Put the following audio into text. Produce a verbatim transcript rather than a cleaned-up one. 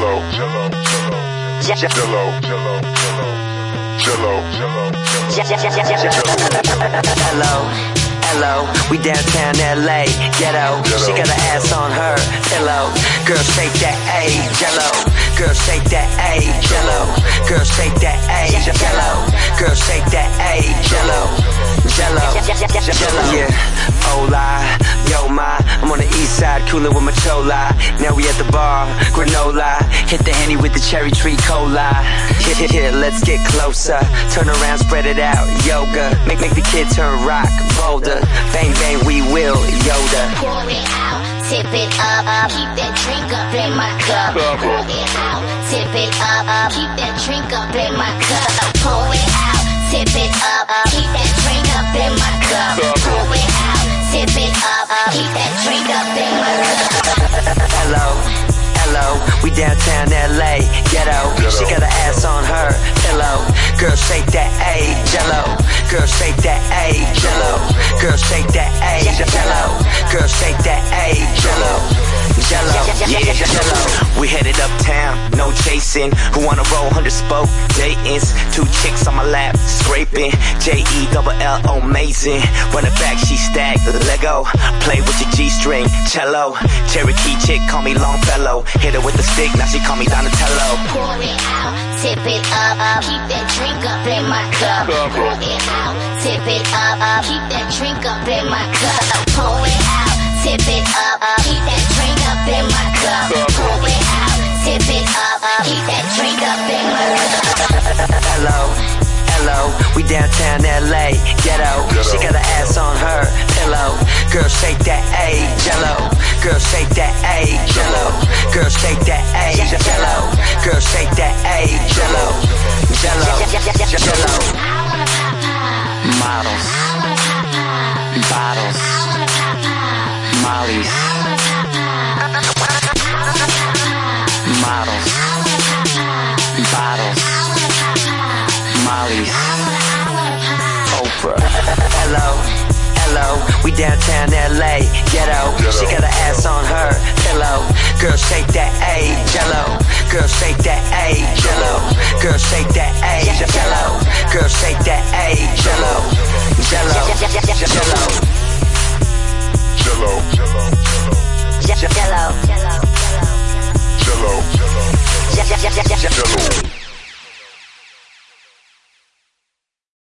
Jello, Jello, Jello, Jello, Hello, hello, we downtown L A, ghetto. She got her ass on her pillow. Girl, shake that A, Jello. Girl, shake that A, Jello. Girl, shake that A, Jello. Girl, shake that A, Jello. Jello, Jello, yeah. Hola, yo ma, I'm on the east side, coolin' with my chola. Now we at the bar, granola. Hit the Henny with the cherry tree cola. Here, here, here, let's get closer. Turn around, spread it out, yoga. Make, make the kid turn rock, bolder. Bang, bang, we will, Yoda. Pour it out, tip it up, up. Keep that drink up in my cup. Pour it out, tip it up, up. Keep that drink up in my cup. Pour it out, tip it up, up. Keep that drink up in my cup. Pour it out, tip it up, up. Keep that drink up in my cup. Hello, hello, we downtown L A, ghetto. She got her ass on her pillow. Girl, shake that A, Jello. Girl, shake that A, Jello. Girl, shake that A, Jello. Girl, shake that A, Jello. Jello, yeah, Jello. We headed uptown, no chasing. Who wanna roll hundred spoke Dayton's? Two chicks on my lap, scraping. J E double L O, amazing. Run it back, she stacked Lego. Play with your G-string, cello. Cherokee chick, call me Longfellow. Hit her with the stick, now she call me Donatello. Pour it out, tip it up, up. Keep that drink up in my cup. Pour it out, tip it up, up. Keep that drink up in my cup. Pour it out, tip it up, up. Keep that drink up in my cup. Pour it out, tip it up, up. Keep that drink up in my cup. Hello, hello, we downtown L A, ghetto. She got her ass on her pillow. Girl, shake that A, Jello. Girl, shake that A, Jello. Girl, shake that A, Jello. Girl, shake that A, Jello. Jello, Jello. Models, bottles, mollies, models, bottles, mollies, Oprah. Hello, hello, we downtown L A, ghetto. She got her ass on her pillow. Girl, shake that A, Jello. Girl, shake that A, Jello. Girl, shake that A, Jello. Girl, shake that A, Jello. Jello.